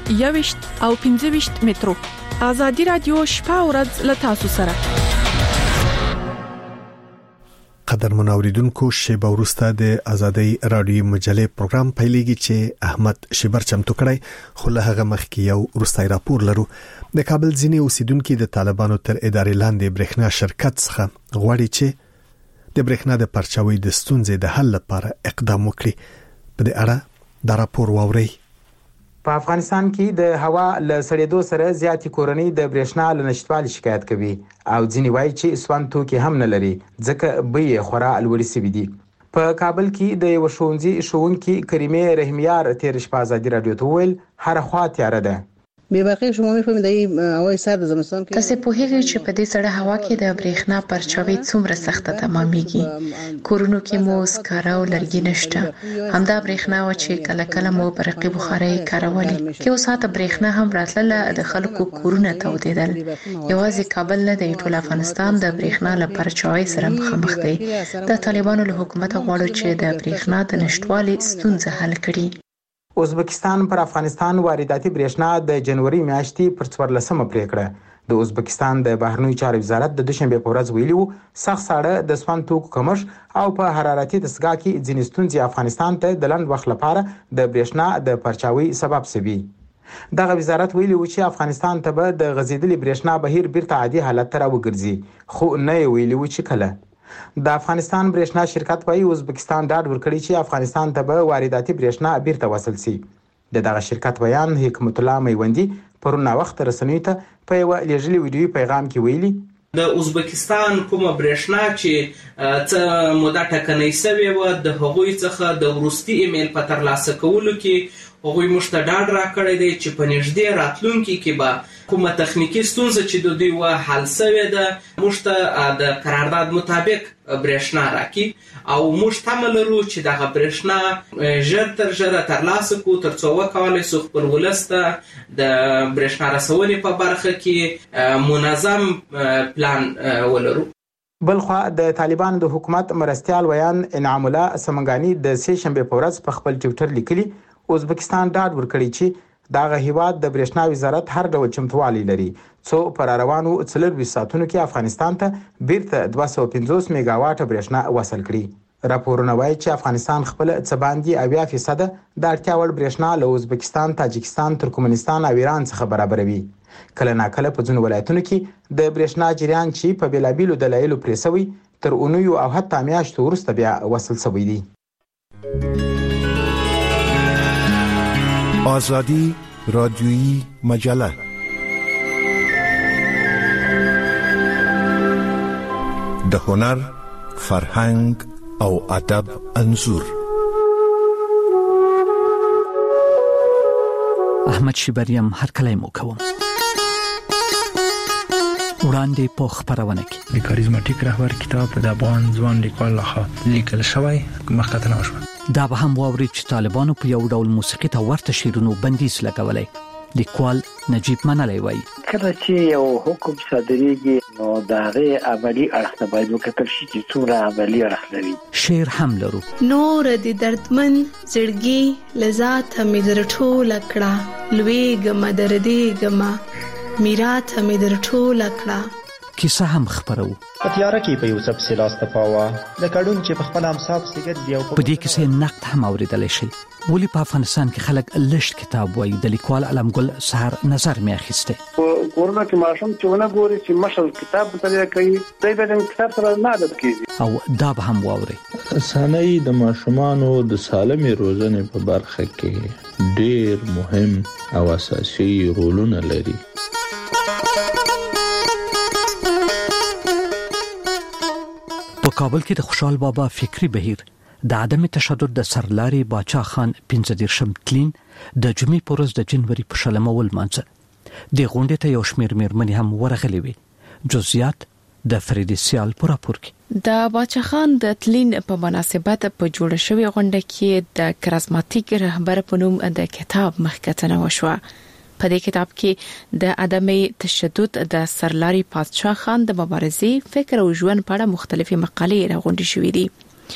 21 او 25 مترو. ازادي رادیو شپه او ورځ له تاسو سره. قدر منوریدونکو شیبه ورسته د ازادي رادیو مجلې پروګرام پیلېږي چې احمد شبر چمتو کړی خو له هغه مخکې یو ورستای راپور لرو. د کابل ځینې اوسیدونکو د طالبانو تر ادارې لاندې برېښنا شرکت څخه غواړي چې د برېښنا د پرچاوي د ستونزې د حل لپاره اقدام وکړي. په دې اړه دا راپور واورئ. په افغانستان کې د هوا له سړېدو سره زیاتې کورنۍ د برېښنا له نشټوالي شکایت کوي او ځینې وایي چې سون توکي هم نه لري ځکه بیې خورا لوړې شوي دي. په کابل کې د یو ښوونکي کریمه رحیمیار تیر شپه ازادي رادیو ته ویل هر خوا تیاره ده. به باقي شما میفهمید دای هوای سرد زمستان کې تاسو په هغه چې په دې سړه هوا کې د برېښنا پرچاوي څومره سخته تمامېږي. کورونو کې مو سکاره او لرګي نشته. همدا برېښنا و چې کله کله مو برقي بخاري کارولې کې اوس هاته برېښنا هم راتله د خلکو کورونه تودیدل. یوازې کابل نه دی ټول افغانستان د برېښنا لپاره پرچاوي سره مخامخ دی. د طالبانو له حکومت غواړي چې د برېښنا د نشټوالي ستونزه حل کړي. ازبکستان پر افغانستان وارداتي برېښنا د جنوري میاشتې پر 14مه پریکړه د ازبکستان د بهرنیو چارو وزارت د دوشنبه په ورځ ویلي وو سخت ساړه د سون توکو کمښت او په حرارتي دستګاه کې ځینې ستونزې افغانستان ته د لنډ وخت لپاره د برېښنا د پرچاوي سبب شوي. دغه وزارت ویلي و چې افغانستان ته به د غزیدلې برېښنا بهیر بیرته عادي حالت ته راوګرځي خو نه ویلي و چې کله. د افغانستان برېښنا شرکت وايي ازبکستان ډاډ ورکړي چې افغانستان ته به وارداتي برېښنا بیرته وصل شي. دغه شرکت بیان حکمت الله میوندی پرونه وخت رسنیو ته په یو لیږلي ویډیو پیغام کې ویلي د ازبکستان کومه برېښنا چې څه موده ټکنۍ شوې وه د هغوی څخه د وروستي ایمیل په ترلاسه کولو کې هغوی موږ ته ډاډ راکړی دی چې په نږدې راتلونکي کې به کومه تخنیکي ستونزه چې د دوی وه حل شوې ده موږ ته د قرارداد مطابق برېښنا راکړي او موږ تمه لرو چې دغه برېښنا ژر تر ژره ترلاسه کړو تر څو وکولی شو خپل ولس ته د برېښنا رسونې په برخه کې منظم پلان ولرو. بلخوا د طالبانو د حکومت مرستیال ویان انعام الله سمنګانی د سه شنبه په ورځ په خپل ټویټر لیکلي ازبکستان ډاډ ورکړي چې دغه هیواد د برېښنا وزارت هر ډول چمتووالی لري څو پر روانو 24 ساعتونو کې افغانستان ته بیرته 250 میگا واټ برېښنا وصل کړي. راپورونه وایي چې افغانستان خپل څه باندې 80% د اړتیا وړ برېښنا له ازبکستان، تاجکستان، ترکمنستان او ایران څخه برابروي. کله ناکله په ځینو ولایتونو کې د برېښنا جریان چې په بیلابیلو دلایلو پرې شوی تر اونیو او حتی میاشتو وروسته بیا وصل شوی دی. آزادی رادیویی مجله د هنر، فرهنګ او ادب انځور. احمد شبریم هر کله مو کوم وړاندې په خبرونه کې د کاریزماتیک رهبر کتاب د افغان ځوان لیکوال لخوا لیکل شوی مخکته نشو. دا به هم واوري چې طالبانو په یو ډول موسیقي ته ورته شیرونو بندیز لګولای. لیکوال نجیب منلی وایي کله چې یو حکم صادریږي نو دا غي عملی اړخ باید وکتل شي چې څومره عملی اړخ لري. شعر هم لرو. نور د دردمن زړګي لذات مې درټول کړه لوی ګم دردې ګم میرات مې درټول کړه. کیسه هم خبرو په تیاره کې په یو څه پسې لاس ته پاوه د کډون چې په خپل امصاب سیګر دی او په دې کیسه نقد هم اوریدل شي. ولی په افغانستان کې خلک لشت کتاب وایي. د لیکوال علمګل سحر نظر مې اخیسته. کورونه کې ماشوم چې ونه ګوري چې مشل کتاب مطالعه کوي دوی به کتاب سره نه عادت کیږي. او دا به هم واوري. رسنۍ د ماشومانو د سالمې روزنې په برخه کې ډېر مهم او اساسي رولونه لري. په کابل کې د خوشحال بابا فکری بهیر د عدم تشدد د سرلاري باچا خان 15 تلین د جمعې په ورځ د جنوري په شلمه ولمانځه. د غونډې ته یو شمېر میرمنې هم ورغلې وي. جزئیات د فریدي سیال په راپور کې. د باچا خان د تلین په مناسبت په جوړ شوی غونډه کې د کرازماتیک رهبر په نوم د کتاب مخکتنه وشوه. په دې کتاب کې د عدم تشدد د سرلاري باچا خان د مبارزې فکر او ژوند په اړه مختلفي مقالې راغونډې شوې دي.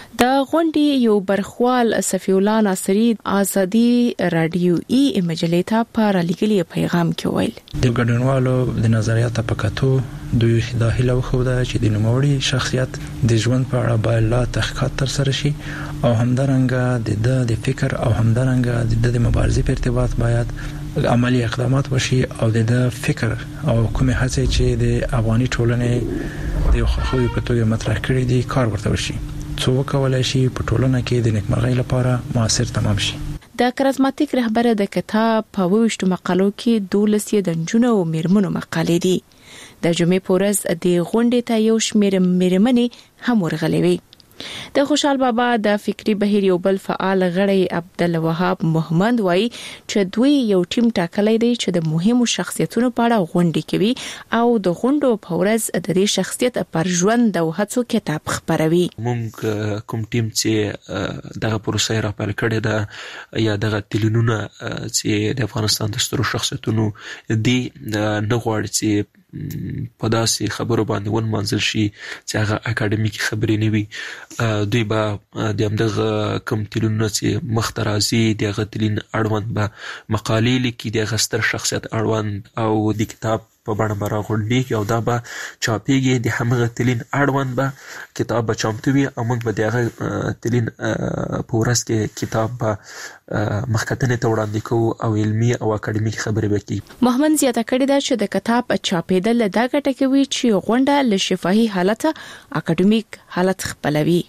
د غونډې یو برخوال صفی الله ناصری ازادي رادیويي مجلې ته په لګلي پیغام کې ویل د ګډونوالو د نظریاتو په کتو دوی د هیله وخوده چې د نوموړي شخصیت د ژوند په اړه باید لا تحقیقات ترسره شي او همدارنګه د فکر او همدارنګه د مبارزې په ارتباط باید عملی اقدامات وشي او د فکر او کومه هڅه چې د افغاني ټولنې د خوخوي په توګه مطرح کړي دي کار ورته وشي څو کولای شي په ټولنه کې د نیکمرغۍ لپاره موثر تمام شي. د کرازماتیک رهبر د کتاب په وښتو مقالو کې 12 د جنونو او میرمنو مقالې دي. د جمعې پورز د غونډې ته یو شمېر میرمنې هم ورغلې وي. د خوشحال بابا د فکری بهیر یو بل فعال غړی عبدالوهاب محمد وایي چې دوی یو ټیم ټاکلی دی چې د مهمو شخصیتونو په اړه غونډې کوي او د غونډو په ورځ د دې شخصیت پر ژوند او هڅو کتاب خبروي. موږ کوم ټیم چې دغه پروسه را پیل کړې ده یا دغه تلینونه چې د افغانستان د سترو شخصیتونو دی نه غواړي چې په داسې خبرو باندې ونمانځل شي چې هغه اکاډمیکي خبرې نه وي. دوی به د همدغه کوم تلینونه چې مخ ته راځي د هغه تلین اړوند به مقالې لیکي د هغه ستر شخصیت اړوند او د کتاب په بڼه به راغونډېږي او دا به چاپېږي. د همغه تلین اړوند به کتاب به چمتو وي او موږ به د هغه تلین په ورځ کې کتاب به مخکتنې ته وړاندې کوو او علمي او اکاډمیکي خبرې به کوي. محمد زیاته کړې ده چې د کتاب چاپېدل دا ګټه کوي چې غونډه له شفاهي حالت اکاډمیک حالت خپلوي.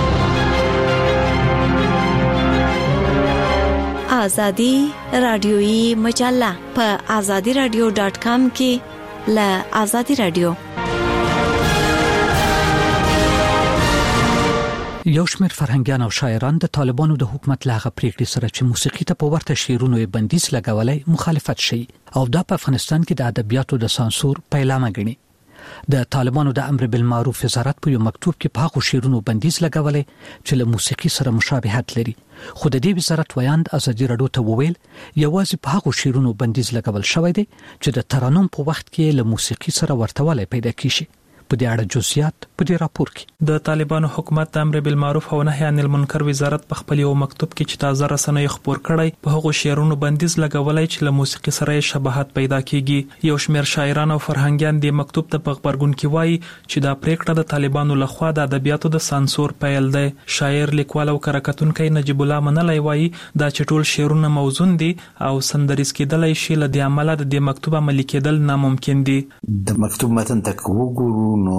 آزادی رادیويي مجله په azadiradio.com کې له آزادی رادیو. یو شمېر فرهنګیان او شاعران د طالبانو د حکومت لاغه پریکړې سره چې موسیقي ته په ورته شعرونو یې بندیز لګولای مخالفت شي او دا په افغانستان کې د ادبیاتو د سانسور پیلامه ګڼي. د طالبانو د امر بالمعروف وزارت په یو مکتوب کې په هغو شعرونو بندیز لګولای چې له موسیقي سره مشابهت لري. خو د دې وزارت ویاند ازادي رادیو ته وویل یوازې په هغو شعرونو بندیز لګول شوی دی چې د ترانوم په وخت کې له موسیقي سره ورتهوالی پیدا کیږي. په دې اړه جزئیات په دې راپور کې د طالبانو حکومت د امر بالمعروف او نهي عن المنکر وزارت په خپل یو مکتوب کې چې تازه رسنۍ خبر کړی په هغو شعرونو بندیز لګولای چې له موسیقي سره شباهت پیدا کیږي. یو شمېر شاعران او فرهنګیان د مکتوب ته په خبرګون کې وایي چې دا پریکړه د طالبانو لخوا د ادبیاتو د سانسور پیل دی. شاعر لیکوال او کارکتونکي نجیب الله منلای وایي دا چې ټول شعرونه موزون دي او سندریز کېدلای شي له دې عمله د دې مکتوب عملي کېدل ناممکن دي. د مکتوب متن تک وګورو نو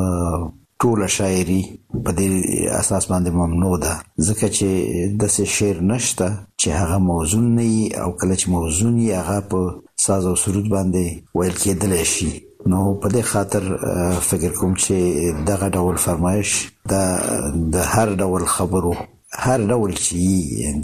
ټول شاعري په دې اساس باندې ممنوع ده ځکه چې د څه شعر نشته چې هغه موزون نه وي او کله چې موزون وي هغه په ساز او سرود باندې ویل کېدلی شي. نو په دې خاطر فکر کوم چې دغه ډول فرمایش د هر ډول خبرو هر ډول چې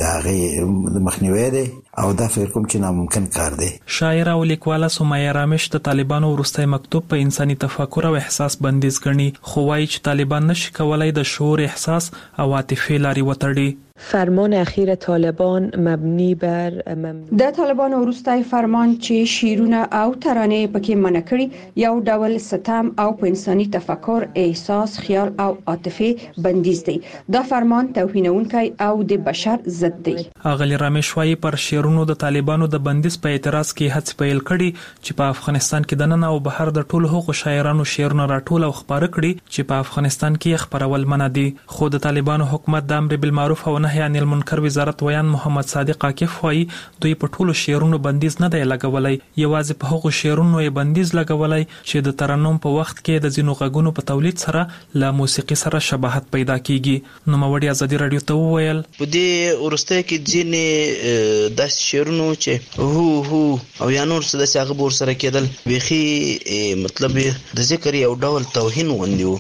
د مخنیوي دی او دا فکر کوم چې ناممکن کار دی. شاعر او لیکواله سمیه رامش د طالبانو وروستی مکتوب په انساني تفکر او احساس بندیز ګڼي خو وایي چې طالبان نشي کولای د شعور احساس او عاطفه لاري وتړي. فرمان اخیر طالبان مبنی بر د طالبانو وروستی فرمان چې شیرونه او ترانه پکې منع کړي یو ډول ستم او په انساني تفکر احساس خیال او عاطفه بندیز دی. دا فرمان توهینونکی او د بشر ضد دی. اغلی رامش وايي پر شیرونو د طالبانو د بندیز په اعتراض کې هڅه پیل کړي چې په افغانستان کې د نن او بهر د ټولو حقوق شاعرانو شعرونه راټول او خبره کړي چې په افغانستان کې خبرول منع دي. خو د طالبانو حکومت د امر بالمعروف او نهي عن المنکر وزارت ویان محمد صادق عاکف وايي دوی په ټولو شعرونو بندیز نه دی لګولای یوازې په هغو شعرونو یې بندیز لګولای چې د ترنم په وخت کې د ځینو غږونو په تولید سره له موسیقي سره شباهت پیدا کیږي. نو موړي ازادي رادیو ته وویل په دې ورسته کې ځینې د شعرونو چې هو او یا نور څه د څنګه بور سره کېدل بيخي مطلب د ذکر یو ډول توهین وندیو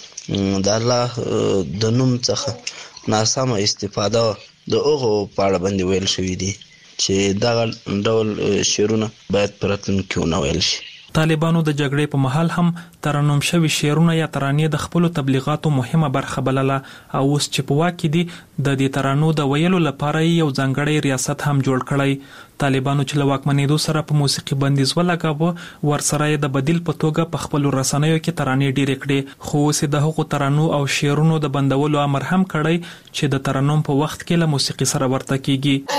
د الله د نوم څخه ناسمه استفاده د اوغو پاړه باندې ویل شوې دي چې دا ډول شعرونه باید پرتن کې ونه ویل شي. طالبانو د جګړې په مهال هم ترنم شوي شعرونه یا ترانې د خپل تبلیغاتو مهمه برخه بلله او اوس چې په واک دي د دې ترانو د ویلو لپاره یو ځانګړی ریاست هم جوړ کړی. طالبانو چې له واکمنېدو سره په موسیقي بندیز ولګاوه ورسره د بدیل په توګه په خپل رسنیو کې ترانې ډېرې کړې، خو اوس د هغو ترانو او شعرونو د بندولو امر هم کړی چې د ترنم په وخت کې له موسیقي سره ورته کیږي.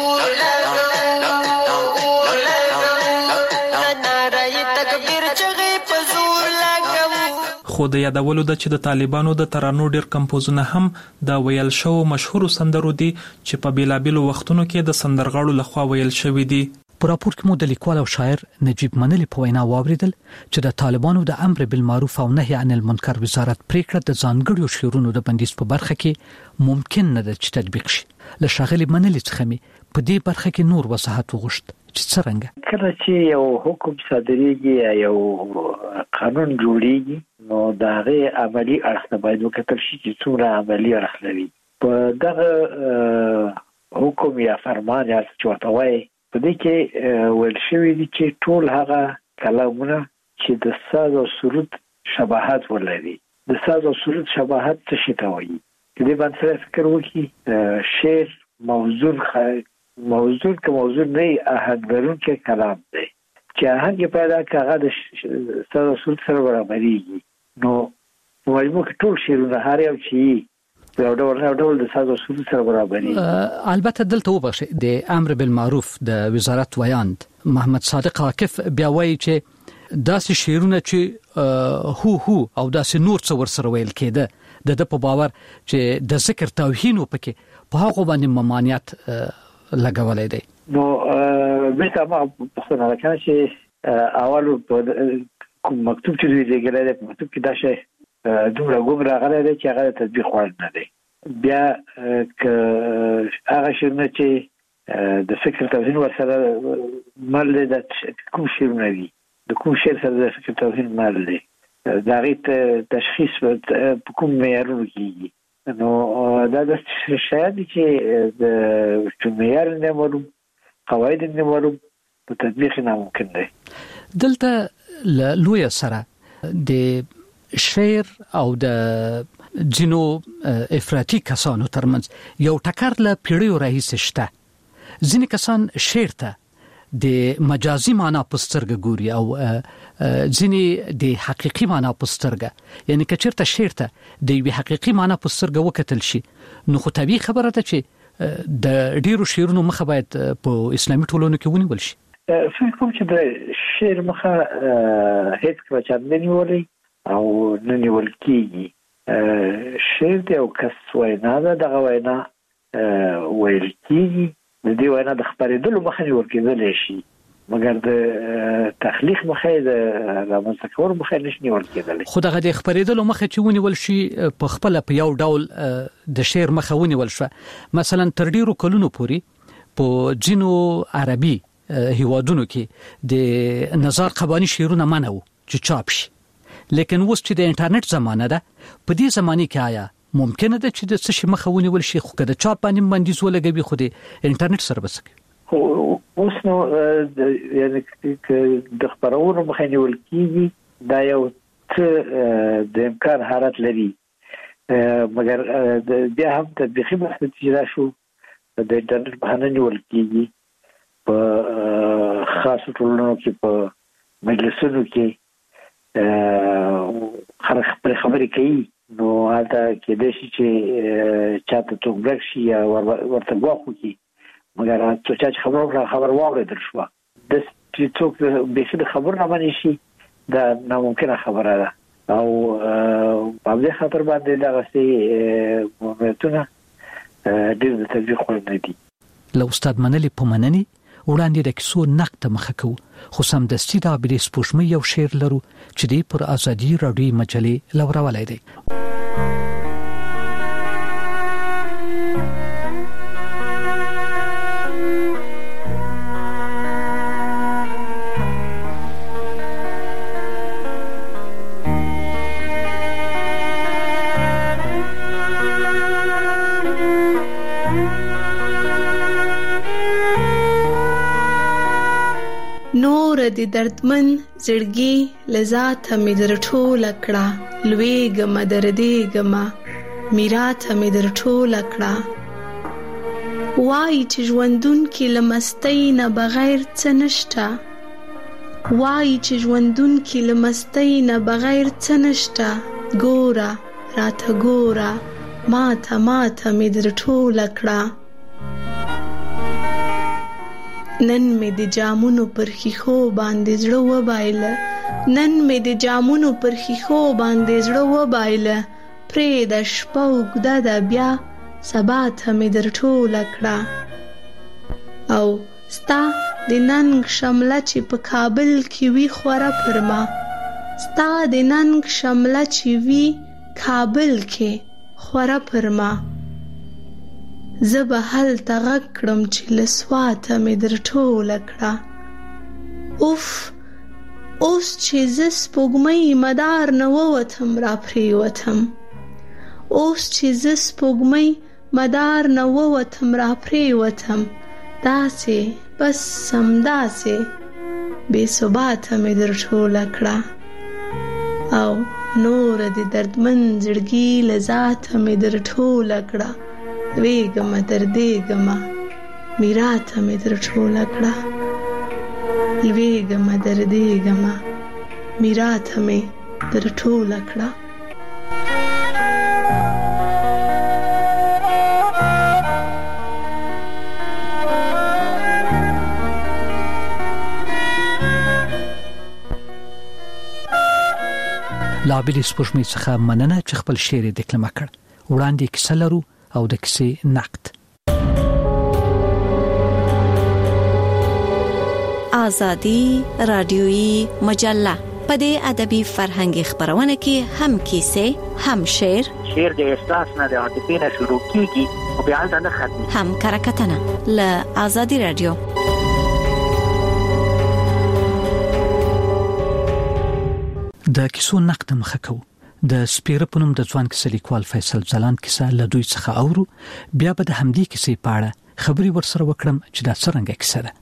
خو د یادولو ده چې د طالبانو د ترانو ډېر کمپوزونه هم د ویل شو مشهورو سندرو دي چې په بیلابیلو وختونو کې د سندرغاړو لخوا ویل شوي دي. په راپور کې مو د لیکوال او شاعر نجیب منلی په وینا واوریدل چې د طالبانو د امر بالمعروف او نهي عن المنکر وزارت پریکړه د ځانګړو شعرونو د بندیز په برخه کې ممکن نه ده چې تطبیق شي. له ښاغلي منلی څخه مې په دې برخه کې نور وضاحت وغوښت چې څرنګه کله چې یو حکم صادریږي یا یو قانون جوړیږي نو دا غي عملی اړخ باید وکتل شي چې څومره عملی اړخ لري. په دغه حکم یا فرمان یا څه ورته وایي په دې کې ویل شوی دي چې ټول هغه کلامونه چې د ساز او سرود شباهت ولري. د ساز او سرود شباهت څه شي ته وایي؟ دې باندې فکر وکړي شعر موضوع که موضوع نه آهنګرون کې کلام دی چې آهنګ پیدا کاغه د ساز او سرود سره برابرېږي نو مجموع کې ټول شعرونه هر یو چې یو ډول د ساز او سرود سره برابرېږي. البته دلته وبخښئ د امر بالمعروف د وزارت ویاند محمد صادق عاکف بیا وایي چې داسې شعرونه چې هو او داسې نور څه ورسره ویل کېده د په باور چې د ذکر توهین وپکې په هغه باندې ممانعت لګولای دی. نو بیرته ما پوښتنه وکړه چې اول کوم مکتوب چې دوی لګیدل په مکتوب کې دا شی دومره ګمرا غلې دی چې هغه تطبیق وړ نه دی. بیا هغه شنه چې د فکر توهین ورسره مل د کوم شنه دی د کوم شی سره د فکر توهین مل دی دا غیت تشخیص په کوم معیارونو کېږي. نو دا د شاید چې د معیار نه معلوم قواعد نه معلوم په تطبیق ناممکن دی. دلته لوی سره د شعر او د جنو افراطي کسانو ترمنځ یو ټکر له پیړیو راهیسې شته. ځینې کسان شعر ته د مجازي معنا په سترګه ګوري او ځینې د حقيقي معنا په سترګه، یعنی که چیرته شعر ته د یوې حقيقي معنا په سترګه وکتل شي نو خو طبيعي خبره ده چې د ډیرو شعرونو مخه باید په اسلامي ټولنو کې ونیول شي. فکر کوم چې د شعر مخه هیڅ کله چا نه نیولې او نه نیول کېږي. شعر د یو کس وینا ده، دغه وینا ویل کېږي، د دې وینا د خبرېدلو مخه نیول کېدلی شي مګر د تخلیق مخه د رامنځته کولو مخه نشي نیول کېدلی. خو دغه د خبرېدلو مخه چې ونیول شي په خپل په یو ډول د شعر مخه ونیول شو. مثلا تر ډیرو کلونو پورې په جنو عربي هیوادونو کې د نظر قبانی شعرونه منو چې چاپ شي، لیکن اوس چې د انټرنیټ زمانه ده په دې زمانه کې آیا ممکنه ده چې د څه شي مخه ونیول شي خو که د چاپ باندې بندیز ولګوي خو د انټرنیټ سره بسکي؟ اوس نو یعنی د خبرونو مخه نیول کېږي دا یو څه د امکان حالت لري مګر بیا هم تطبیقي بحث چې شو د انټرنیټ بهانه نیول کېږي په خاصو ټولنو کې په مجلسونو کې خلک خبرې کوي نو هلته کېدای شي چې چاته څوک ورک شي یا ورته ګواښ وکړي مګر څوک چې خبر واورېدل شوه د چې څوک بیخي د خبر نه منې شي دا ناممکنه خبره ده او په دې خاطر باندې دغسې ماموریتونه ډېر د تطبیق وړ نه دي. له استاد منلي په مننې وړاندې د کیسو نقد ته مخه کوو خو سمدستي د عابدې سپوږمۍ یو شعر لرو چې دی پر ازادي راډیو مجلې لورولی دی. نور د دردمن زړګي لذات مې در ټوله کړه لویږمه دردېږمه میراث مې در ټوله کړه وایي چې ژوندونکي له مستۍ نه بغیر څه نشته وایي چې ژوندونکي له مستۍ نه بغیر څه نشته ګوره راته ګوره ماته مې در ټوله کړه نن مې د جامونو پر ښیښو باندې زړه وبایله نن مې د جامونو پر ښیښو باندې زړه وبایله پرېږده شپه اوږده ده بیا سبا ته مې در ټوله کړه او ستا د ننګ شمله چې په کابل کې وي خوره پر ما ستا د ننګ شمله چې وي کابل کې خوره پر ما زه به هلته غږ کړم چې له سواته مې در ټوله کړه اوف اوس چې زه سپوږمۍ مدار نه ووتم را پرېوتم اوس چې زه سپوږمۍ مدار نه ووتم را پرېوتم داسې بس همداسې بې ثباته مې در ټوله کړه او نور د دردمن زړګي له ذاته مې در ټوله کړه لویږمه دردېږمه میراث مې در ټوله کړه لویږمه دردېږمه میراث مې در ټوله کړه لابل سپوږمۍ څخه مننه چې خپل شعر یې دکلمه کړ. وړاندې کیسه لرو او د کیسې نقد. آزادی رادیویی مجله په دې ادبي فرهنګي خبرونه کې هم کیسې هم شعر د احساس نه د عاطفې نه شروع کیږي او بیا نه ختمي هم کرکټنه ل آزادی رادیو. د کیسو نقد مخه کو. د سپیره پونم د ځوان کیسه لیکوال فیصل ځلاند کیسه له دوی څخه اورو، بیا به د همدې کیسې په اړه خبري ورسره وکړم چې دا څنګه کیسه ده.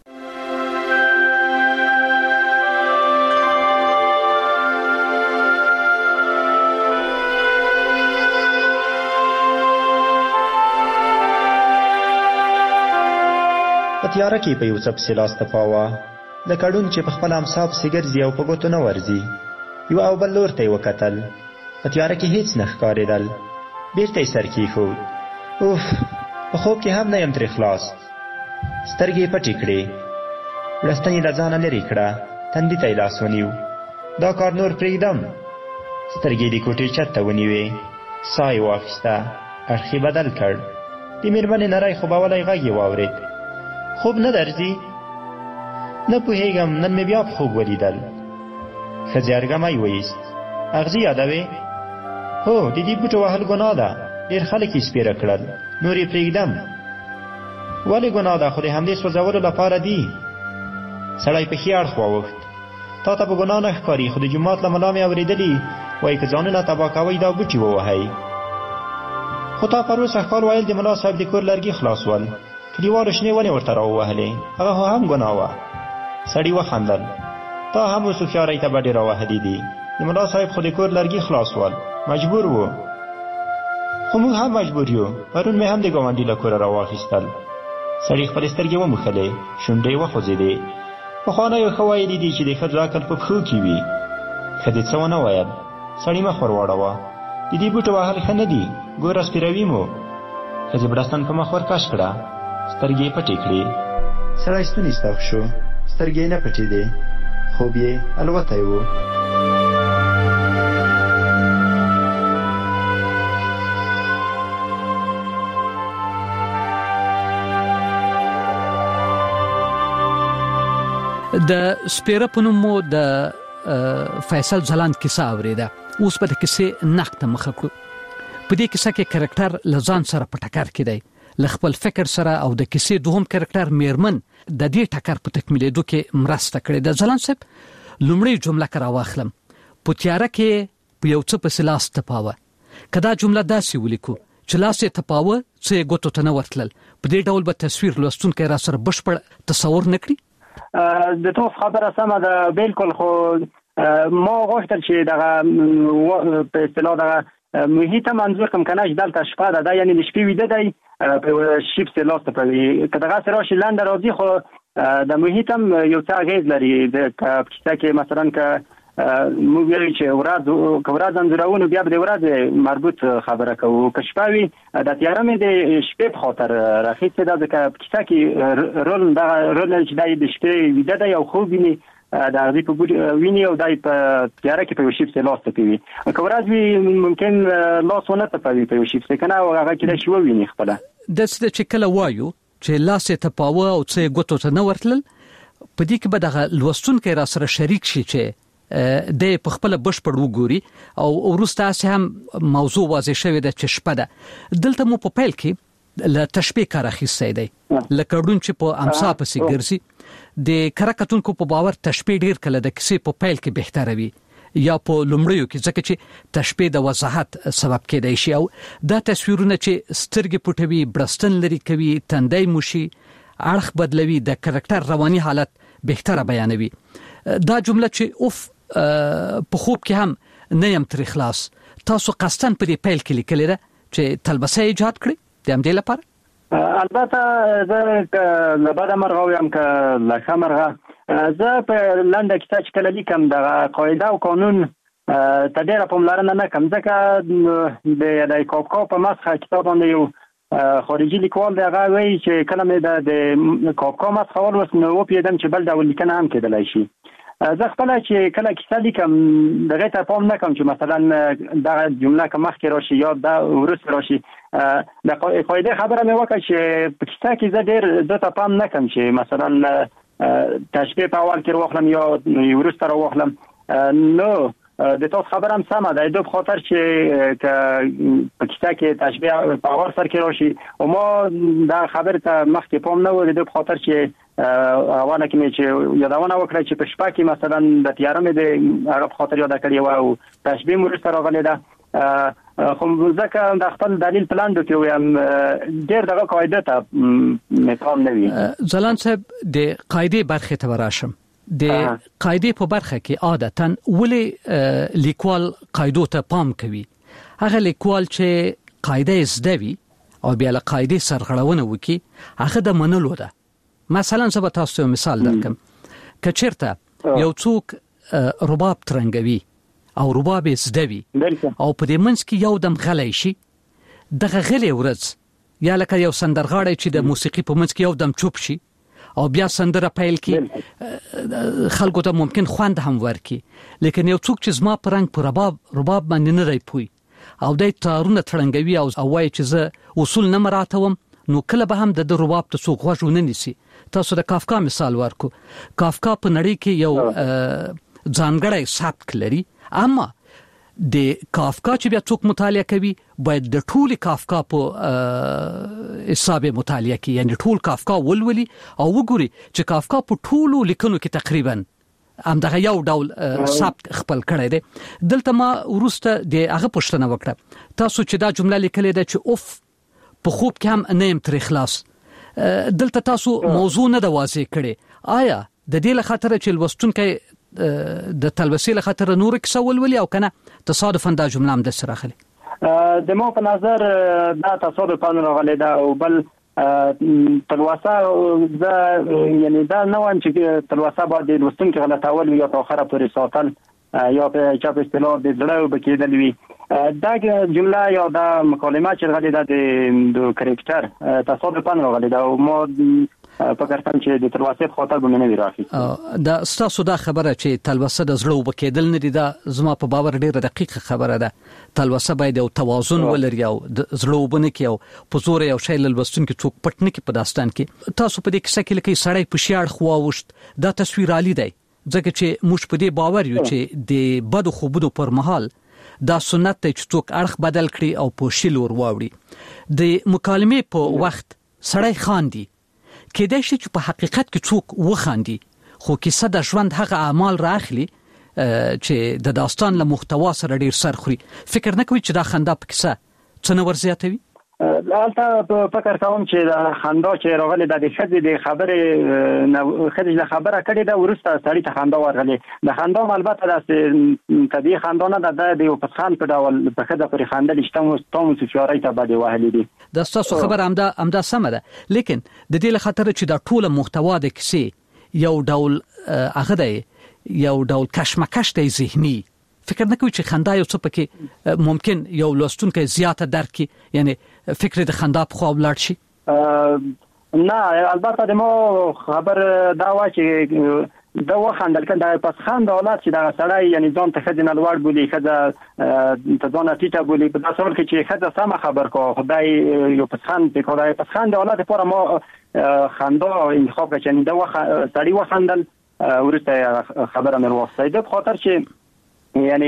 په تیاره کې په یو څه پسې لاس تپاوه، لکه ړوند چې په خپل امسا پسې ګرځي او په ګوتو نه ورځي. یو او بل لور ته یې وکتل، په تیاره کې هیڅ نه ښکارېدل. بېرته یې سر کېښود. اوف، په خوب کې هم نه یم ترې خلاص. سترګې یې پټې کړې، وړستن یې له ځانه لرې کړه، تندي ته یې لاس ونیو. دا کار نور پرېږدم. سترګې د کوټې چت ته ونیوې، ساه یې واخیسته، اړخ یې بدل کړ. د مېرمنې نری خوبولی غږ یې واورېد. خوب نه درځي؟ نه پوهېږم، نن مې بیا په خوب ولیدل. ښځې ارګمی وایست. اغزي یادوې؟ هو، د دې بوټو وهل ګناه ده. ډېر خلک یې سپېره کړل، نور یې پرېږدم. ولې ګناه ده؟ خو د همدې سوځولو لپاره دي. سړی په ښي اړخ واوښت. تا ته به ګناه نه ښکاري، خو د جومات له ملا مې اورېدلي وایي که ځانونه تباه کوئ دا بوټي ووهئ. خو تا پروسږ کال ویل د ملا صاحب د کور لرګي خلاص ول، کلیوالو شنې ونې ورته راووهلې، هغه خو هم ګناه وه. سړي وخندل. تا هم اوس هوښیارۍ ته به ډېر راوهلي دي. د ملا صاحب خو د کور لرګي خلاص ول، مجبور وو. خو موږ هم مجبور یو. پرون مې هم د ګاونډي له کوره راواخیستل. سړي خپلې سترګې وموښلې، شونډې یې وخوځېدې. پخوانیو ښه ویلي دي چې د ښځو عقل په پښو کې وي. ښځې څه ونه ویل. سړي مخ ور واړوه. د دې بوټو وهل ښه نه دي، ګوره سپېروي مو. ښځې بړستن په مخ ورکش کړه، سترګې یې پټې کړې. سړی ستونی ستغ شو، سترګې یې نه پټېدې، خوب یې الوتی و. د سپیره پونم مو د فیصل ځلاند کیسه اوریده. اوس په د کیسې نقد مخه کړو. په دې کیسه کې کرکټر لزان سره په ټکر کې دی، ل خپل فکر سره، او د کیسې دوهم کرکټر میرمن د دې ټکر په تکمیلېدو کې مرسته کړې ده. ځلاند صاحب، لومړی جمله کرا واخلم. په تیاره کې په یو څه پسې لاس تپاوه. کدا جمله داسې ولیکو چې لاس یې تپاوه، څه یې ګوتو ته نه ورتلل، په دې ډول به تصویر لوستونکی را سره بشپړ تصور نه کړي. د توس خبره سمه ده بالکل، خو ما غوښتل چې دغه په اصطلاح دغه محیط منظور کوم کنه چې دلته شپه ده، یعنی د شپې ویده دی په شیپ سه لاس ته پوي که دغه سره شي لاندې راځي، خو د محیط هم یو څه اغیز لري. د کیسه کې مثلا که موږ ویل چې ورځ انځورونو بیا به د ورځ مربوط خبره کوو، که شپه وي د تیاره مې د شپې په خاطر راخیستې ده، ځکه په کیسه کې رول چې دی د شپې ویده دی او خوب ویني، د هغې په ګوډ ویني او دی په تیاره کې په یو شیپ لاس تپوي. که ورځ وي ممکن لاس ونه تپوي په یو شیپ که نه، او هغه کېدای شي وویني خپله. داسې ده چې کله وایو چې لاس یې تپاوه او څه یې ګوتو ته نه ورتلل، په دې کې به دغه لوستونکی را سره شریک شي چې د په خپل بشپړ وګوري او وروسته هم موضوع واضح شوی ده چې شپه ده. دلته مو په پیل کې له تشبیه کار اخیستی دی، لکه ډون چې په امسا پسې ګرځي. د کره کتونکو په باور تشبیه ډیر کله د کیسې په پیل کې بهتره وي یا په لومړیو کې، ځکه چې تشبیه د وضاحت سبب کېدای شي او دا تصویرونه چې سترګې پټوي، برستن لري کوي، تندی موشي، اړخ بدلوي، د کرکټر رواني حالت بهتره بیانوي. دا جمله چې اوف په خوب کې هم نه يم تر اخلاص، تاسو قصدن په دې پیل کې لیکلې ده چې تلبسه ایجاد کړي د همدې لپاره؟ البته زه لباده مرغه ویم که لکه مرغه، زه په لنډه کیسه چې کله لیکم دغه قاعده او قانون ته ډېره پاملرنه نه کوم، ځکه د کافکا په مسخه کتاب باندې یو خارجي لیکوال دی، هغه وایي چې کله مې د کافکا مسخه ولوست نو وپوهېدم چې بل ډول لیکنه هم کېدلی شي. زه خپله چې کله کیسه لیکم دغې ته پام نه کوم چې مثلا دغه جمله که مخکې راشي یا دا وروسته راشي. د قاعده خبره مې وکړه چې په کیسه کې زه ډېر دې ته پام نه کوم چې مثلا تشبیه په اول کې راواخلم یا وروسته راواخلم. نو د تاسو خبره هم سمه ده، د خاطر چې په کیسه کې تشبیه په اول سر کې راشي او ما دا خبره ته مخکې پام نه و، د خاطر چې اوانه کې مې چې یادونه وکړه چې په شپه کې مثلا د تیاره مې د هغه په خاطر یاد کړی و او تشبیه مو وروسته راغلی ده. خو ځکه د خپل دلیل پلان د کې ویم ډېر دغه قاعده ته پام نه وي. ځلان صاحب د قاعده برخه ته وراشم. د قاعده په برخه کې عادتاً ولې لیکوال قاعده ته پام کوي؟ هغه لیکوال چې قاعده زده وي او بیا له قاعده سرغړونه وکي هغه د منلو ده. مثلا زه به تاسو ته مثال درکم، که چېرته یو څوک رباب ترنګوي او رباب زده وي او په دې منځ کې یو دم غلی شي، دغه غلی ورځ یا لکه یو سندرغاړی چې د موسیقي په منځ کې یو دم چوپ شي او بیا سندره پیل کی، خلکو ته ممکن خوند هم ورکی، لیکن یو څوک چې زما په رنګ په رباب باندې نه دی پوي او د تارونه ترنګوي او وایي چې زه اصول نه مراعاتوم، نو کله به هم د رباب ته څوک غوږ ونه نیسي. تاسو د کافکا مثال ورکو، کافکا په نړۍ کې یو ځانګړی سبک لري، اما د کافکا چې بیا څوک مطالعه کوي باید د ټول کافکا په حساب مطالعه کوي، یعنی ټول کافکا ولولي او وګوري چې کافکا په ټولو لیکنو کې تقریبا همدغه یو ډول سبک خپل کړی دی. دلته ما وروسته د هغه پوښتنه وکړه، تاسو چې دا جمله لیکلې ده چې اوف په خوب کې هم نه يم تر اخلاص، دلته تاسو موضوع نه د واضح کړي، آیا د دې لخاطر چې لوستونکي د تلوسې لخاطر نور کیسه ولولي او کنه تصادفاً دا جمله هم د سره راغلي؟ د مو په نظر دا تصادفاً راغلی ده او بل تلوسه یعنی دا نه وایم چې تلوسه باید د لوستونکي غلطول یا په اخره پورې ساتل یا په چاپ اصطلاح د زړه وبکیدل وي. دا جمله یا دا مکالمه چې راغلی ده د کرکټر تصادفاً راغلی ده او ما فکر کوم چې د تلوسه خاطر به نه وي راخي. دا ستاسو دا خبره چې تلوسه د زړه وبکیدل نه دي، دا زما په باور ډیره دقیقه خبره ده. تلوسه باید یو توازن ولري او زړه وبنه کې او په زور یو شی لوستونکي څوک پټ نه کې په داستان کې. تاسو په دې کې څه کې سړی په شیاړ خواوشت، دا تصویر عالی دی، ځکه چې موږ په دې باور یو چې د بد خوبونو پر مهال دا سنت ته چې څوک اړخ بدل کړي او په شیلور واوړي. د مکالمې په وخت سړی خاندي، کېدای شي چې په حقیقت کې څوک وخاندي، خو کیسه د ژوند هغه اعمال راخلي چې د داستان له محتوا سره ډیر سر خوري. فکر نه کوي چې دا خندا په کیسه څه نه ورزیاتوي؟ البته فکر کوم چې د خندا چې راغلي د خځې د خبره کړې ده ورسته سړی ته خندا ورغلي د خندا البته د طبيعي خندا نه ده د یو پسخان په ډول په خځه پر خندل شته تاسو سفیارای ته باندې وهلي دي د تاسو خبر امدا سم ده لیکن د دې لخاطر چې د ټوله محتوا د کیسې یو ډول هغه دی یو ډول کشمکش دی ذهني فکر نه کوي چې خندا یو څه پکې ممکن یو لوستونکو زیاته درک یعنی فکر د خندا په خو ولړ شي نه البته د مو خبر دا و چې دا وخندل کنده پس خند حالت چې دا سړی یعنی ځان ته خدای نه لوړ بولی خدای ته ځان ټیټه بولی په تاسو کې چې خدای سم خبر کو خدای یو پس خند په خدای پس خند حالت لپاره ما خندا انتخاب کړم دا سړی وخندل ورته خبره مې وروسته د خاطر چې یعنی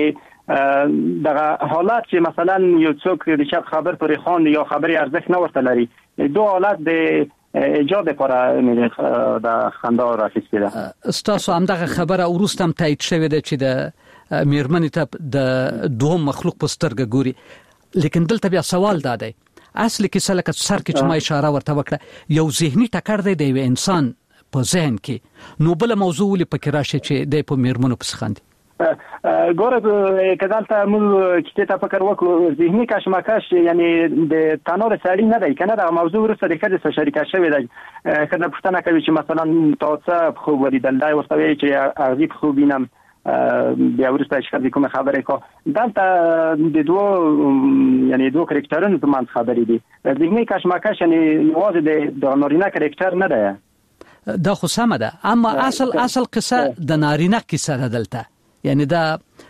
دغه حالت چې مثلا یو څوک د شپ خبر پرې خوان یا خبري ارزښت نه ورته لري دوه حالت د ایجاد لپاره مې د خندا راخیستې ده استاسو هم دغه خبره ورستم تایید شوې ده چې د میرمنې ته د دوه مخلوق په سترګه ګوري لیکن دلته بیا سوال دا دی اصلي کې سلکه سر کې چې ما اشاره ورته وکړه یو ذهني ټکر دی د انسان په ذهن کې نو بل موضوع لې پکې راشي چې د په میرمنو په خاندي ګوره کدالته موږ کیته ته فکر وکړو ذهني کشمکش یعنی د تنور سړی نه دی کنه دا موضوع ورسره د کډه شریکه شوی دی کله پښتنه کوي چې مثلا تاسو خو ولیدل دا ورته وی چې ارزي خو بینم بیا ورسته چې کوم خبره کو دلته د دوه یعنی دوه کریکټرونو په منځ خبرې دي ذهني کشمکش یعنی واځي د نارینه کریکټر نه دی دا خو سمه ده اما اصل قصه د نارینه کیسه ده دلته یعنی دا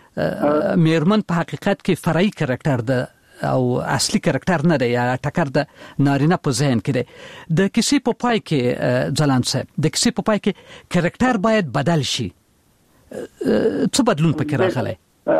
میرمن په حقیقت کې فرعي کریکټر ده او اصلي کریکټر نه دی یا ټکر د نارینه په ذهن کې دی د کیسې په پای کې ځلان صاحب د کیسې په پای کې کریکټر باید بدل شي څه بدلون پکې راغلی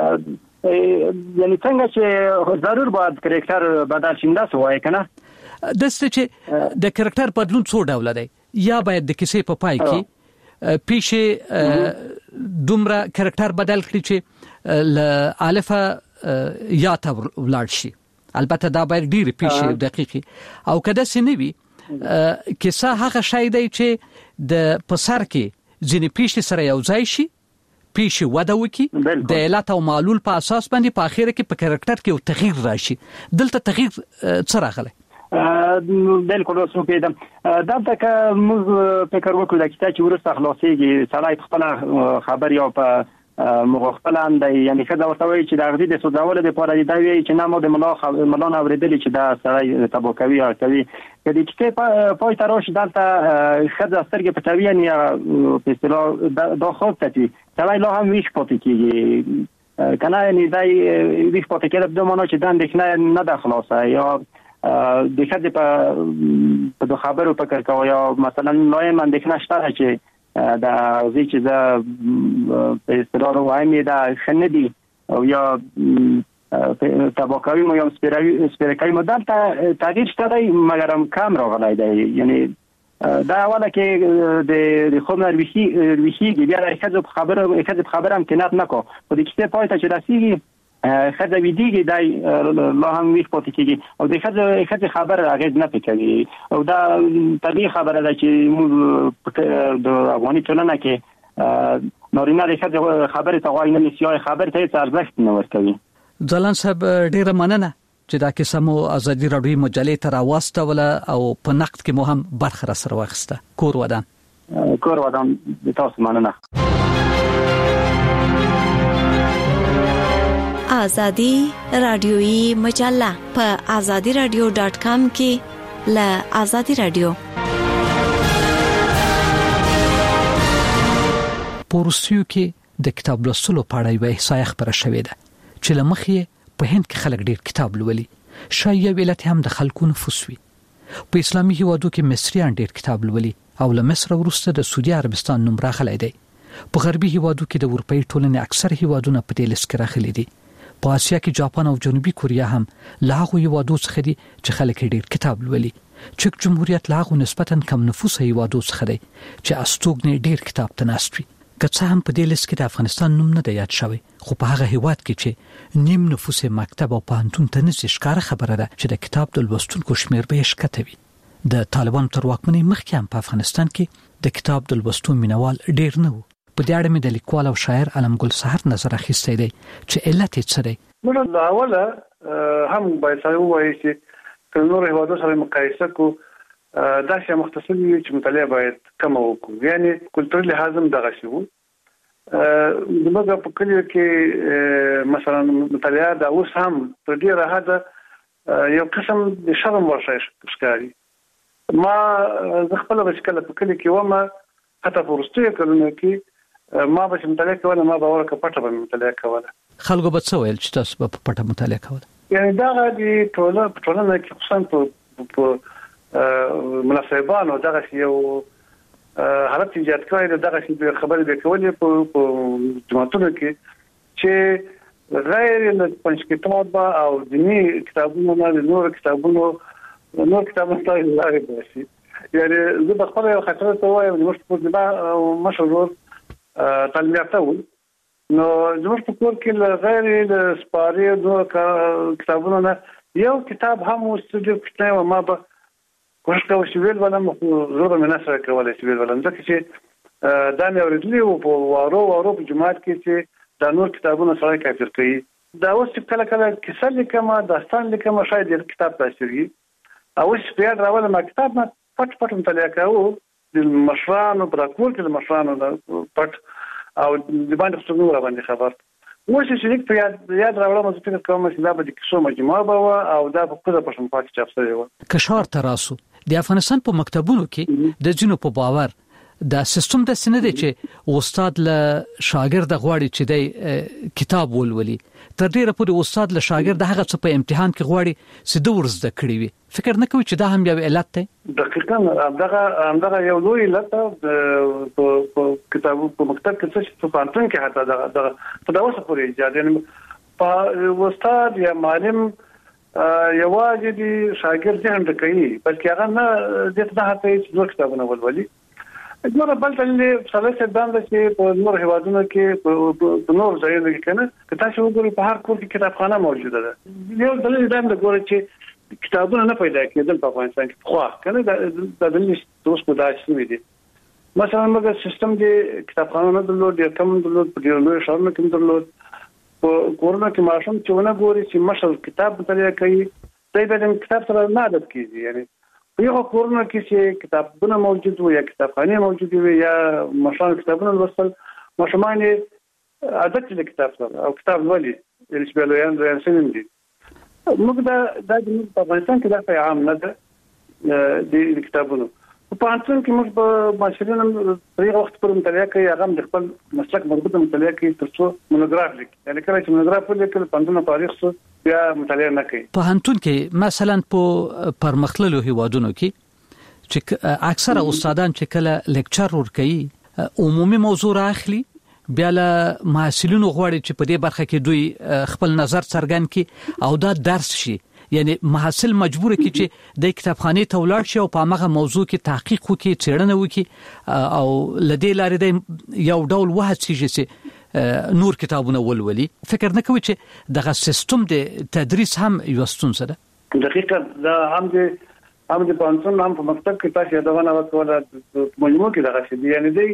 یعنی څنګه چې ضرور باید کریکټر بدل شي دا څه وایي کنه دسته چې د کریکټر بدلون څو ډول دی یا باید د کیسې په پای کې پیشه دومره کریکټر بدل کړي چې ل الفا یا ته ولاړ شي البته دا باید ډیر پیشه دقیقي او کده سنوي کیسه هغه شای دی چې د پسر کې ځینې پیشه سره یو ځای شي پیشه وده وکي د علت او معلول په اساس باندې په اخر کې په کریکټر کې یو تغییر راشي دلته تغییر څه راغلی بالکل اوسو کې دا که موږ فکر وکړو د کتاب چې ورسته خلاصيږي سړی خپل خبر یا په مغفلان دی یعنی خدای ورته وایي چې د غږی د سوزول د پاره دی وی چې نه مو د ملان اوریدلی چې دا سړی تبوکوي او کوي کله چې په پای تر اوسه دلته خدای سترګې پټوي نه په اصطلاح دا خو ته سړی لا هم ویش پاتې کیږي کنه یعنی دا ویش پاتې کېږي د مونږ چې د اندېښنه نه د خلاصه یا د خدای په د خبرو فکر کوي یا مثلا لایم اندېښنه شته چې دا ځکه چې دا په اصطلاح وایم دا خندي او یا تباکوي مو یا سپیرکای مدل ته تغییر شته دی مګر هم کم راغلی دی یعنی دا اوله کې د خومر ویشي بیا د خدای خبره هم کنات نکو په دې کې پای ته چې راسي خدای ویدیږي دای لا هم ویښ پاتې کیږي او د خدای خبر اغیز نه پکوي او دا طبيعي خبره ده چې موږ د افغاني ټولنه کې نارینه د خدای خبره ته غوښنه نشي خبره ته ارزښت نه ورکوي ځلان صاحب ډیره مننه چې دا کیسه مو ازادي راډیو مجلې ته راوستوله او په نقد کې مو هم برخه را سره واخیسته کور ودان تاسو مننه آزادی رادیویی مجله په azadiradio.com کې ل آزادی رادیو پورسیو کې د کتاب لوستلو په اړه یو احصایه خبره شوې ده چې لمخې په هند کې خلک ډیر کتاب لولي شاید یو علت هم د خلکو نفوس وي په اسلامي هیوادو کې مصریان ډیر کتاب لولي او له مصر وروسته د سعودي عربستان نوم راغلی دی په غربي هیوادو کې د اروپאי ټولنې اکثر هیوادونه په دې لیست کې راغلي دي په اسیا کې جاپان او جنوبي کوریا هم له هغو هیوادو څخه دي چې خلک ډیر کتاب لولي چک جمهوریت له هغو نسبتاً کم نفوس هیوادو څخه دی چې استوګنې ډیر کتاب ته ناست وي که څه هم په دې لیست کې د افغانستان نوم نه دی یاد شوی، خو په هغه هیواد کې چې نیم نفوس مکتب او پوهنتون ته نشي ښکاره خبره ده چې د کتاب د لوستونکو شمیر به ښکته وي. د طالبانو تر واکمنۍ مخکې هم په افغانستان کې د کتاب د لوستو مینوال ډیر نه وو. په دې اړه مې د لیکوال او شاعر علمګل سحر نظر اخیستی دی چې علت یې څه دی. نو له اوله هم باید سره ووایي چې که نور هیوادو سره مقایسه کو دا شی مختصر وي چې مطالعه باید کم وکړو، یعنی کلتوري لحاظ هم دغه شی وو. دغه په کلیو کې مثلا مطالعه دا اوس هم په ډیره حد یو قسم د شرم ورشي ښکاري. ما زه خپل مشکل په کلی کې ومه، حتی په وروستیو کلونو کې ما به مطالعه کوله، ما به ورکه پټه به مطالعه کوله. خلکو به څه ویل چې تاسو به په پټه مطالعه کوله؟ یعنی دغه د ټولنه کې خصوصا په مناسبانو دغه یو حالت ایجاد کړی، دغه شی خبرې به کولې په جماعتونو کې چې غیر له پنځ کتاب او دینی کتابونو نه نور کتابونو ته لارې باسي. یعنی زه به خپله یو خاطره ته وایم، زموږ په کور کې مشر ورور تعلیم یافته و، نو زموږ په کور کې له غیر له سپارې نور کتابونو نه یو کتاب هم اوس ډېر کوچنی و، ما به کوشش کوم چې ویل ولم، خو زه به مې نه سره کولی چې ویل ولم، ځکه چې دا مې اورېدلي وو په وارو په جومات کې چې دا نور کتابونه سړی کافر کوي. دا اوس چې کله کله کیسه لیکمه، داستان لیکمه، شاید یو کتاب تاثیر وي. او اوس په یاد راولم ما کتاب نه پټ مطالعه کوو د مشرانو په کور کې، د مشرانو پټ او د باندې څنګه را باندې خبر. اوس چې لیک په یاد راولم، زه فکر کوم چې دا به د کیسو مجموعه به او دا په کومه پښتونخوا کې چاپ شوی و. کشار تراسو د افغانستان په مکتبونو کې د جنو په باور دا سیستم د سینه دی چې استاد له شاګرد غواړي چې د کتاب ولولي، تر ډیره پورې استاد له شاګرد هغه څه په امتحان کې غواړي چې د ورزده کړی وي. فکر نه کوي چې دا هم یو علت دی؟ دقیقاً همدغه یو لوی علت په کتابو په مکتب کې چې په پانتون کې حتی دغه په دغه پورې ایجاد، یعنی په استاد یا معلم یوازې د شاګرد ذهن ډکوي، بلکې هغه نه دې ته هڅوي چې نور کتابونه ولولي. نور بل دلیل څلور باندې چې په نور هیوادونو کې په نور ځایونو کې کنه که تاسو وګورئ په هر کور کې کتابخانه موجوده ده. یو دلیل دا د ګوري چې کتابونه نه پیدا کېدل په افغانستان کې خو کنه دا دلیل اوس په داسې نه دي. مثلا موږ سیستم کې کتابخانه نه درلود، ډېر کم درلود، په ډېر لوی ښارونو کې درلود. په کورونه کې ماشوم چې ونه ګوري چې مشر کتاب مطالعه کوي، دوی به د کتاب سره نه عادت کېږي. یعنی په یو کورونه کې چې کتابونه موجود وي یا کتابخانې موجود وي یا مشران کتابونه لوستل، ماشومان عادت د کتاب سره او کتاب لولي چې په لویان سنم دي. موږ دا په افغانستان کې دا عام نه ده د کتابونو. په پانتون کې موږ په ماشینونو په وخت پر مطالعه کوي، هغه د خپل مسلک مربوطه مطالعه کوي ترڅو مونوګراف لیکي. یعنی کله چې مونوګراف ولیکل پانتون تاریخ سو بیا مطالعه نه کوي. په پانتون کې مثلا په پرمختللو هیوادونو کې چې اکثره استادان چې کله لیکچر ورکوي عمومي موضوع راخلي، بیا له محصلینو غواړي چې په دې برخه کې دوی خپل نظر څرګند کړي او دا درس شي. یعنی محصل مجبور کی چې د کتابخانه ته ولاړ شي او په هغه موضوع کې تحقیق وکړي، څېړنه وکړي او لدې لارې د یو ډول وهڅیږي چې نور کتابونه ولولي. فکر نه کوي چې دغه سیستم د تدریس هم یو ستونزه ده؟ دقیقاً دا هم د پانتون هم په مکتب کې تاسو یادونه وکړه مجموع کې دغه شی. یعنی دی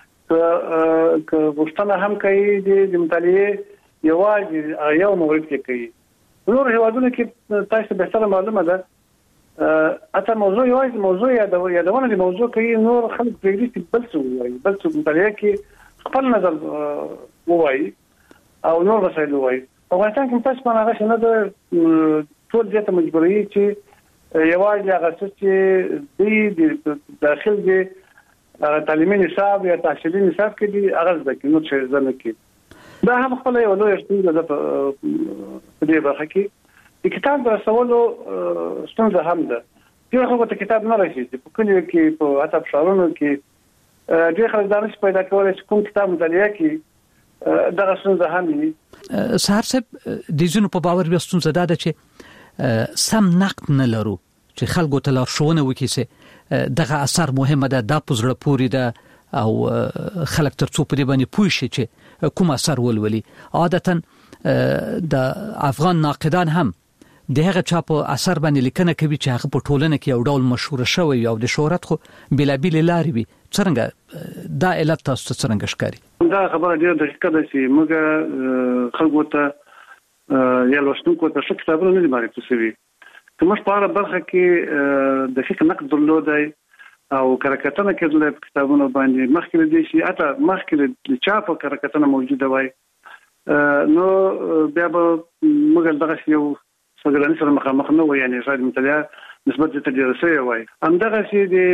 که غوښتنه هم کوي د مطالعه یوازې یو مورد کې کوي. نور هیوادونو کې تاسو به سره معلومه ده اته موضوع یوازې موضوع یادونه د موضوع کوي، نور خلک پرېږدي چې بل څه وایي، بل څه مطالعه کې خپل نظر وایي او نور وسایل وایي. په افغانستان کې تاسو باندې هغه نه ده، ټول دې ته مجبوري چې یوازې هغه څه چې د داخل د تعلیمي نصاب یا تحصیلي نصاب کې دي هغه ځکه نو چې ځنه کې دا هم خپل یو لوی ستونزه ده په دې برخه کې. د کتاب رسولو ستونزه هم ده. ډېر خلکو ته کتاب نه رسېږي. په کلیو کې په حتی په ښارونو کې ډېر خلک دا نشي پیدا کولی چې کوم کتاب مطالعه کړي. دغه ستونزه هم وي. سهار صاحب د ځینو په باور بیا ستونزه دا ده چې سم نقد نه لرو چې خلکو ته لارښوونه وکړي چې دغه اثر مهمه ده، دا په زړه پورې ده او خلک ترڅو په دې باندې پوه شي چې کوم اثر ولولي. عادتا د افغان ناقدان هم د هغه چا په اثر باندې لیکنه کوي چې هغه په ټولنه کې یو ډول مشهور شوی او د شهرت خو بلابل لاري وي. څنګه دا علت تاسو ته څنګه ښکاري؟ دا خبره ډیره دقیقه ده چې موږ خلکو ته یا لوستونکو ته څه کتابونه نه دي معرفي شوي. که موږ په هغه برخه کې د فکر نقد درلودی او کرکټنه کېدل په کتابونو باندې مخکې دي چې اته مخکې د چاپ کرکټنه موجوده وای نو بیا به موږ دغه یو څنګه سره مخامخ نه وای، یعنی شاید مطالعه نسبت ته ډیره سوی وای. همدغه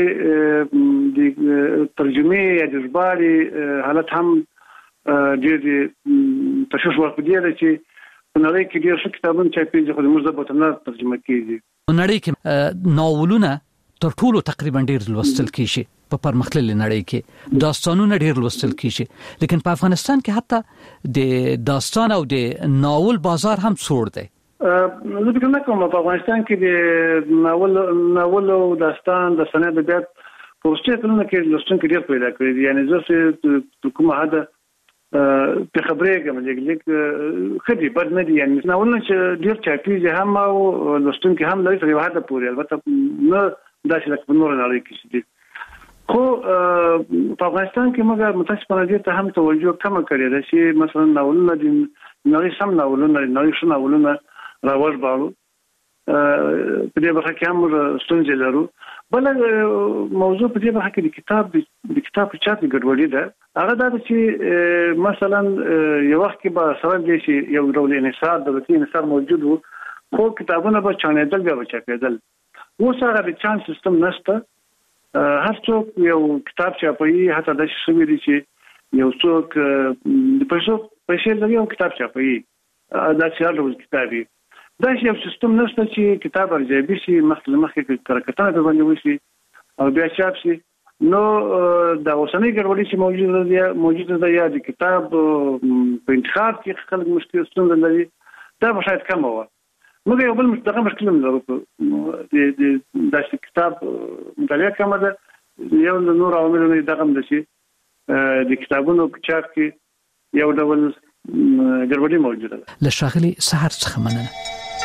چې د ترجمه یا د ژباړې حالت هم ډیر تشویش ورکړي چې په نړۍ کې ډیر څه کتابونه چاپېږي خو موږ زبېته نه ترجمه کیږي. په نړۍ کې ناولونه تر ټولو تقریبا ډیر لوستل کیږي په پرمختللې نړۍ کې، داستانونه ډیر لوستل کیږي، لیکن په افغانستان کې حتی د داستان او د ناول بازار هم سوړ دی. زه فکر نه کوم په افغانستان کې د ناول او داستان د سند ادبیات پروسته کلونه کې لوستونکي ډیر پیدا کړی دي. یعنی زه کومه هدا په خبرې کوم چې خدي بد نه دي، یعنی ناولونه چې ډیر چاپیږي هم او لوستونکي هم لري تر یو حد پورې، البته نه داسې لکه په نور نړۍ کې دي. خو په افغانستان کې موږ متاسفانه دې ته هم توجه کم کړی ده چې مثلا ناولونه دي نړۍ سم ناولونه نړۍ شنه ناولونه راوړ باندې په دې برخه کې هم ستونزې لرو. بل موضوع په دې برخه کې د کتاب چاپ ګډوډي ده. هغه دا چې مثلا یو وخت کې به سره دې چې یو ډول انحصار دولتي انحصار موجود وو، خو کتابونه به چانېدل بیا به چاپېدل. اوس هغه د چان سیستم نشته. هر څوک یو کتاب چاپوي، حتی د شوی دي چې یو څوک د پیسې لري او کتاب چاپوي، دا چې هر کتابي دا یو سیستم نشته چې کتاب ارزیابي شي مخکې کرکټانه به باندې وشي او بیا چاپ شي. نو دا اوسنۍ ګډوډي چې موجوده ده یا د کتاب په انتخاب کې خلک مشکل ستونزه لري، دا به شاید کم وي. موږ یو بل مشکل هم لرو د داسې کتاب مطالعه کمه ده. یو د نور عواملو دغه هم ده چې د کتابونو په چاپ کې یو ډول ګډوډي موجوده ده. له ښاغلي سحر څخه مننه.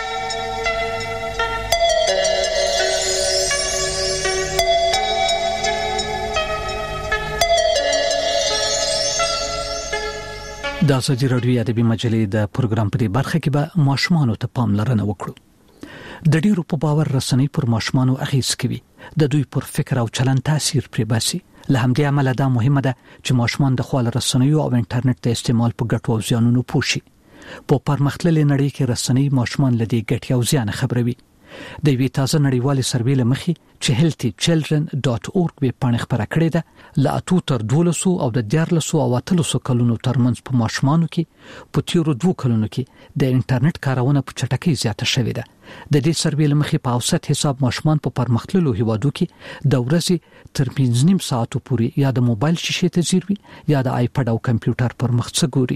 د ازادي راډیو ادبي مجلې د پروګرام په دې برخه کې به ماشومانو ته پاملرنه وکړو. د ډیرو په باور رسنۍ پر ماشومانو اغیز کوي، د دوی پر فکر او چلند تاثیر پرې باسي. له همدې امله دا مهمه ده چې ماشومان د خپل رسنیو او انټرنیټ د استعمال په ګټو او زیانونو پوه شي. په پرمختللې نړۍ کې رسنۍ ماشومان له دې ګټې او زیان خبروي. د یوې تازه نړیوالې سروې له مخې چې healthychildren.org به پاڼه خبره کړې ده، له 8 تر 12 او د 14 او 13 کلونو ترمنځ په ماشومانو کې په تیرو 2 کلونو کې د انټرنیټ کارونه په چټکۍ زیاته شوې ده. د دې سروې له مخې په اوسط حساب ماشومان په پرمختللو هیوادو کې د ورځې تر 5.5 ساعتو پورې یا د موبایل شیشې ته ځیروي یا د آیپډ او کمپیوټر پر مخ څه ګوري.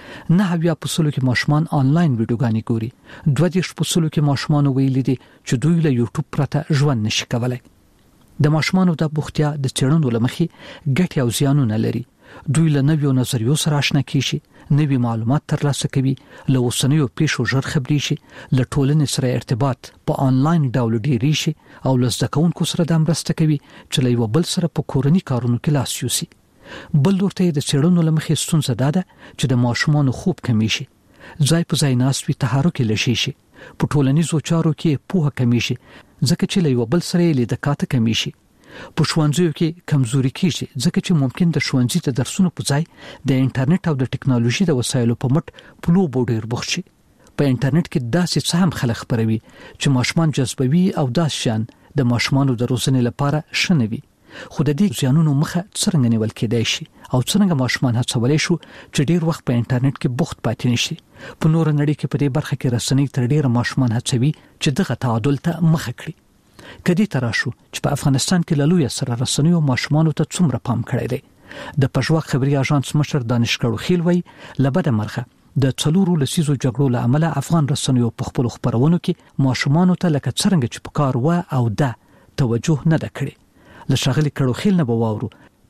9% کې ماشومان آنلاین ویډیوګانې ګوري. 20% کې ماشومان ویلي دي چې دوی له یوټیوب پرته ژوند نشي کولای. د ماشومانو د بوختیا د څېړنو لمخې ګټې او زیانونه لري. دوی له نویو نظریو سره آشنا کیږي، نوي معلومات ترلاسه کوي، له اوسنیو پیښو ژر خبري شي، له ټولنې سره ارتباط په آنلاین ډول ډیری شي او له زده کوونکو سره د مرسته کوي چې له یو بل سره په کورني کارونو کې لاس یوسي. بل ورته د څېړنو لمخې ستونزه ده چې د ماشومانو خوب کمی شي، ځای په ځای ناست وي، تحرک لشي شي، په ټولنیزو چارو کې پوهه کمی شي ځکه چې له یو بل سره لید کاته کمی شي. په ښوونځیو کې کمزوري کیږي ځکه چې ممکن د ښوونځي د درسونو په ځای د انټرنیټ او د ټکنالوژي د وسایلو په مټ په لوبو ډیر بوخت شي. په انټرنیټ کې داسې څه هم خلک خبروي چې ماشومان جذبوي او داس شان د ماشومانو د روزنې لپاره شنوي. خو د دې زیانونو مخه څنګه نیول کېدای شي او څنګه ماشومان هڅولای شو چې ډیر وخت په انټرنیټ کې بوخت پاتې نشي. په نور نړۍ کې په دې برخه کې رسنۍ تر ډیره ماشومان هڅوي چې دغه تعادل ته مخه کړي. کدی تراشو چې په افغانستان کې لالوی سره رسنۍ او ماشومان ته څومره پام کړی دی. د پژواک خبري اژانس مشر دانشکړو خیل وی لبده مرخه د څلورو لسیزو جګړو له امله افغان رسنۍ په خپل خبرونو کې ماشومان ته لکه څنګه چې په کار و او د توجه نه ده کړې. له شغلي کړو خیل نه بواورو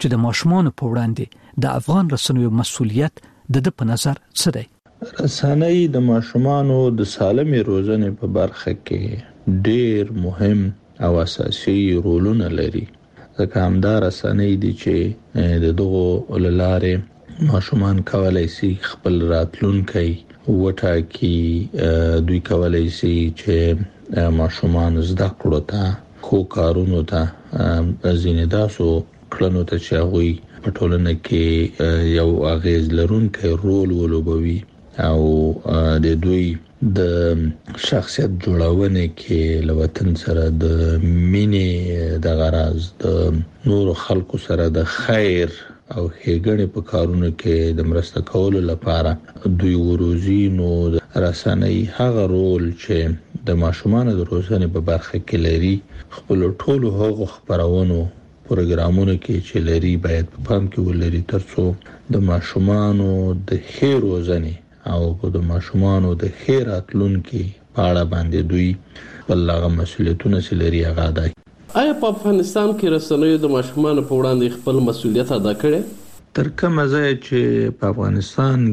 چې د ماشومان په وړاندې د افغان رسنیو مسؤلیت د په نظر څه دی؟ رسنۍ د ماشومانو د سالمې روزنې په برخه کې ډېر مهم او اساسي رولونه لري. ځکه همدا رسنۍ دي چې د دغو لارې ماشومان کولای شي خپل راتلونکی وټاکي. دوی کولای شي چې ماشومان زده کړو ته، خو کارونو ته، ځینې داسو کړنو ته چې هغوی په ټولنه کې یو اغیز لرونکی رول ولوبوي او د دوی د شخصیت جوړونې کې له وطن سره د مینې د غرض د نورو خلکو سره د خیر او ښېګڼې په کارونو کې د مرسته کولو لپاره دوی وروزي. نو د رسنۍ هغه رول چې د ماشومانو د روزنې په برخه کې لري، خپل ټولو هغو خپرونو پروګرامونو کې چې لري باید په پام کې ولري ترڅو د ماشومانو د ښې روزنې او د ماشومانو د ښې راتلونکي په اړه باندې دوی خپل هغه مسؤلیتونه چې لري هغه ادا کړي. آیا په افغانستان کې رسنیو د ماشومانو په وړاندې خپل مسؤلیت ادا کړی؟ تر کومه ځایه چې په افغانستان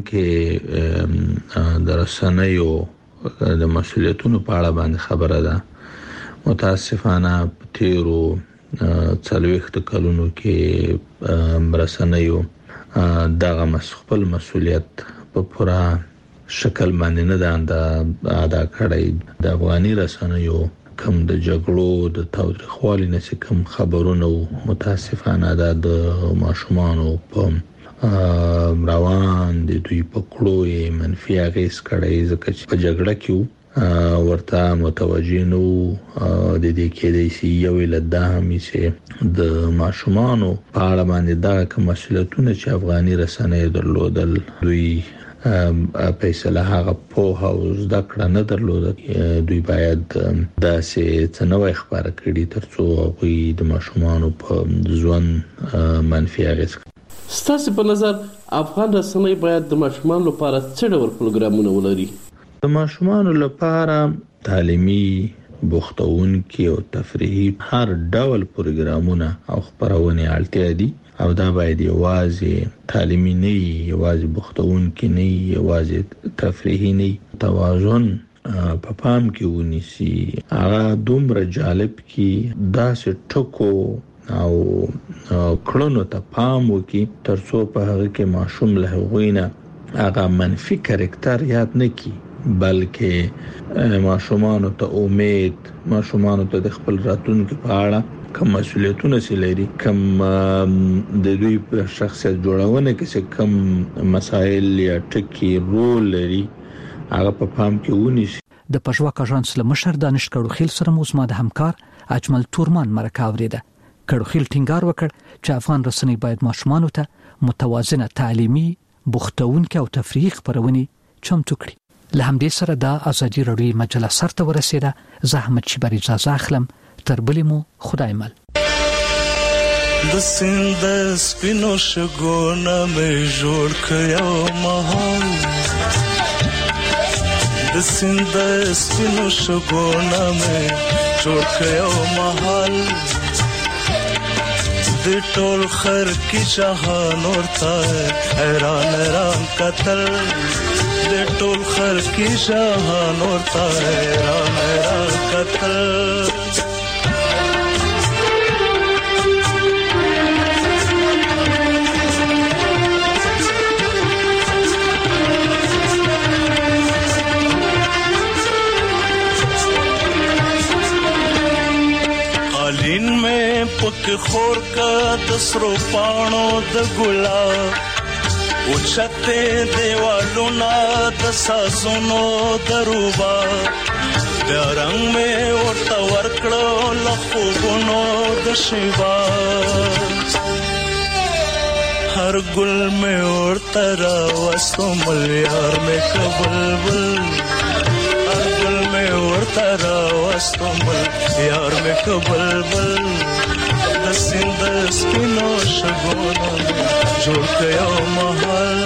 کې د رسنیو د مسؤلیتونو په اړه باندې خبره ده، متاسفانه په تیرو 40 کلونو کې رسنیو دغه خپل مسؤلیت په پوره شکل باندې نه ده ادا کړی. د افغاني رسنیو کوم د جګړو د تاوتریخوالي نه کوم خبرونه متاسفانه د ماشومانو په روان د دوی په کړو منفي اغیز کړی، ځکه چې په جګړه کې ورته متوجه نو د دې کې د یو لدا همي چې د ماشومانو په اړه باندې دا کوم مسؤلیتونه چې افغاني رسنۍ درلودل، دوی فیصله هغه په او زده کړه نه درلوده. دوی باید داسې څه نوې خبره کړي ترڅو هغوی د ماشومانو په ژوند منفي اغیز کړي. ستاسو په نظر افغان رسنۍ باید د ماشومانو لپاره څه ډول پروګرامونه ولري؟ د ماشومانو لپاره تعلیمي، بوختونکي او تفریحي هر ډول پروګرامونه او خبرونه اړتیا دي او دا باید یوازې تعلیمي نه وي، یوازې بوختونکي نه وي، یوازې تفریحي نه وي. توازن په پام کې ونیسي، هغه دومره جالب کی داسې ټکو او کړنو ته پام وکړي ترڅو په هغه کې ماشوم له هغوی نه هغه منفي کرکټر یاد نه کړي، بلکې ماشومانو ته امید، ماشومانو ته د خپل راتلونکي په اړه کوم مسؤلیتونه چې لري، کوم د دوی په شخصیت جوړونه کې کوم مسایل یا ټکي رول لري، هغه په پام کې ونیسي. د پښواک اژانس له مشر دانش کړوخیل سره مو زما د همکار اجمل تورمان مرکه اوریده. کړوخیل ټینګار وکړ چې افغان رسنۍ باید ماشومانو ته متوازنه تعلیمي، بوختونکي او تفریحي خبرونه چمتو کړي. له همدې سره د ازادي راډیو مجله سرته ورسیده. زه احمد شیبر اجازه اخلم، تر بلې مو خدای مل. د سیند سپینو شګونه مې جوړ کړو مهال، د سیند سپینو شګونه مې جوړ کړو مهال، د ټول خر کی جهان ورته حیران ران قتل، د ټول خر کی جهان ورته حیران ران قتل. قالین میں پک خور کا دسرو پانو د ګلاب، اوچته دیوالونه د سازونو دروبا، د رنگ میں ورته ورکړو لخوبونو د شیبا، هر ګل میں ورته راوستو ملیار میں کبلبل، هر ګل میں ورته راوستو ملیار میں کبلبل، د سیند سپینو شګونو جوړ کړو محل.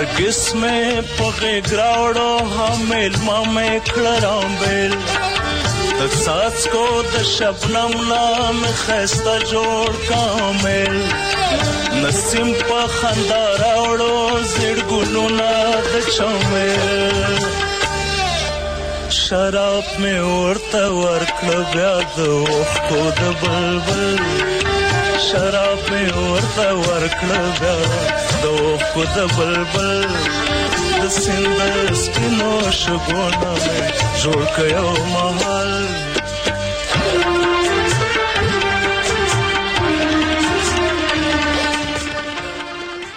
نرګس مې پغې ګراوړو حامل ما مې کړرامبل د څاڅکو د شبنم نام خسته جوړ کامل نسیم په خندا راوړو زړ ګلونه د چمل شراب مې ورته ورکړه بیا د اوښکو د بلبل شراب مې ورته ورکړه بیا د اوښکو د بلبل د سیند سپینو شګونه مې جوړ کړ یو مهال